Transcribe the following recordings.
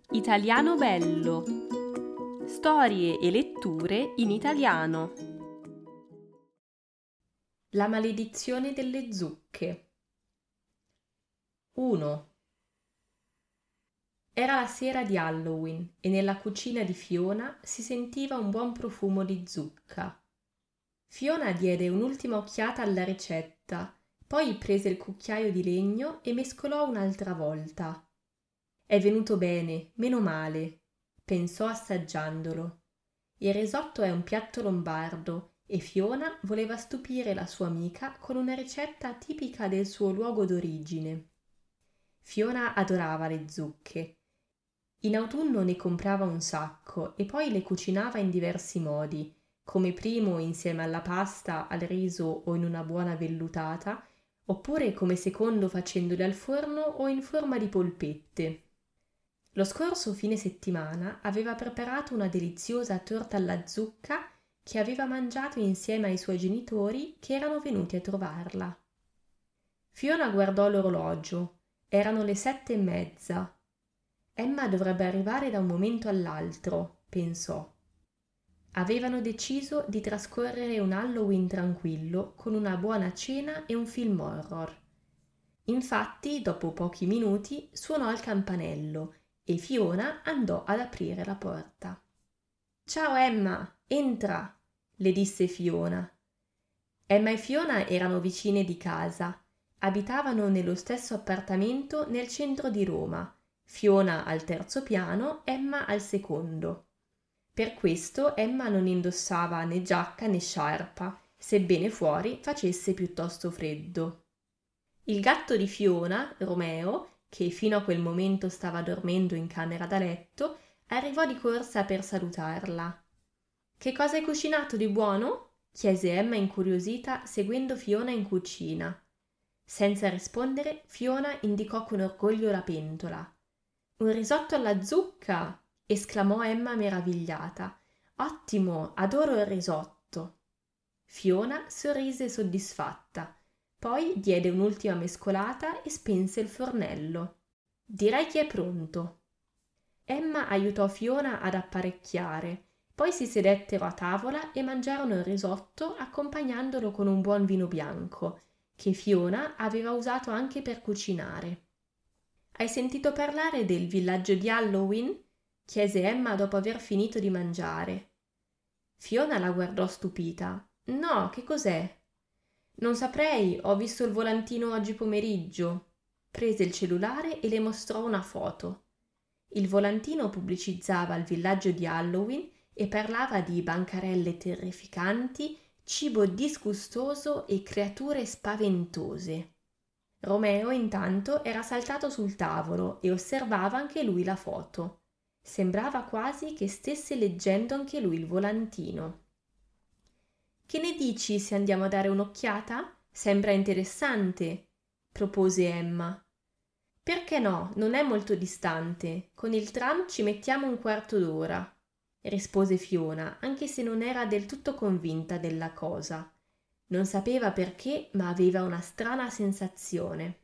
Italiano bello. Storie e letture in italiano. La maledizione delle zucche. 1. Era la sera di Halloween e nella cucina di Fiona si sentiva un buon profumo di zucca. Fiona diede un'ultima occhiata alla ricetta, poi prese il cucchiaio di legno e mescolò un'altra volta. È venuto bene, meno male, pensò assaggiandolo. Il risotto è un piatto lombardo e Fiona voleva stupire la sua amica con una ricetta tipica del suo luogo d'origine. Fiona adorava le zucche. In autunno ne comprava un sacco e poi le cucinava in diversi modi, come primo insieme alla pasta, al riso o in una buona vellutata, oppure come secondo facendole al forno o in forma di polpette. Lo scorso fine settimana aveva preparato una deliziosa torta alla zucca che aveva mangiato insieme ai suoi genitori che erano venuti a trovarla. Fiona guardò l'orologio. Erano le 7:30. Emma dovrebbe arrivare da un momento all'altro, pensò. Avevano deciso di trascorrere un Halloween tranquillo con una buona cena e un film horror. Infatti, dopo pochi minuti, suonò il campanello e Fiona andò ad aprire la porta. «Ciao Emma, entra!» le disse Fiona. Emma e Fiona erano vicine di casa. Abitavano nello stesso appartamento nel centro di Roma, Fiona al 3° piano, Emma al 2°. Per questo Emma non indossava né giacca né sciarpa, sebbene fuori facesse piuttosto freddo. Il gatto di Fiona, Romeo, che fino a quel momento stava dormendo in camera da letto, arrivò di corsa per salutarla. «Che cosa hai cucinato di buono?» chiese Emma incuriosita, seguendo Fiona in cucina. Senza rispondere, Fiona indicò con orgoglio la pentola. «Un risotto alla zucca!» esclamò Emma meravigliata. «Ottimo, adoro il risotto!» Fiona sorrise soddisfatta. Poi diede un'ultima mescolata e spense il fornello. «Direi che è pronto». Emma aiutò Fiona ad apparecchiare, poi si sedettero a tavola e mangiarono il risotto accompagnandolo con un buon vino bianco, che Fiona aveva usato anche per cucinare. «Hai sentito parlare del villaggio di Halloween?» chiese Emma dopo aver finito di mangiare. Fiona la guardò stupita. «No, che cos'è?» «Non saprei, ho visto il volantino oggi pomeriggio». Prese il cellulare e le mostrò una foto. Il volantino pubblicizzava il villaggio di Halloween e parlava di bancarelle terrificanti, cibo disgustoso e creature spaventose. Romeo intanto era saltato sul tavolo e osservava anche lui la foto. Sembrava quasi che stesse leggendo anche lui il volantino. «Che ne dici se andiamo a dare un'occhiata? Sembra interessante», propose Emma. «Perché no? Non è molto distante. Con il tram ci mettiamo un quarto d'ora», rispose Fiona, anche se non era del tutto convinta della cosa. Non sapeva perché, ma aveva una strana sensazione.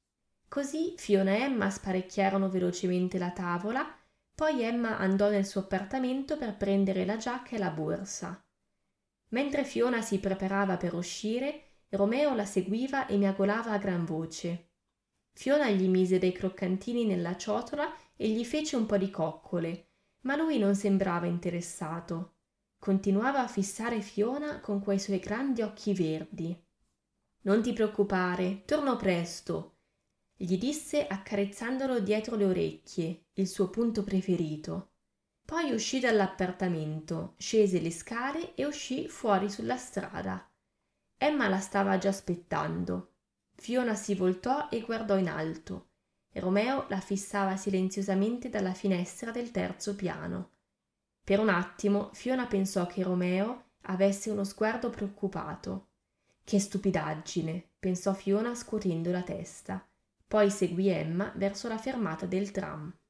Così Fiona e Emma sparecchiarono velocemente la tavola, poi Emma andò nel suo appartamento per prendere la giacca e la borsa. Mentre Fiona si preparava per uscire, Romeo la seguiva e miagolava a gran voce. Fiona gli mise dei croccantini nella ciotola e gli fece un po' di coccole, ma lui non sembrava interessato. Continuava a fissare Fiona con quei suoi grandi occhi verdi. «Non ti preoccupare, torno presto», gli disse accarezzandolo dietro le orecchie, il suo punto preferito. Poi uscì dall'appartamento, scese le scale e uscì fuori sulla strada. Emma la stava già aspettando. Fiona si voltò e guardò in alto. Romeo la fissava silenziosamente dalla finestra del 3° piano. Per un attimo Fiona pensò che Romeo avesse uno sguardo preoccupato. «Che stupidaggine», pensò Fiona scuotendo la testa. Poi seguì Emma verso la fermata del tram.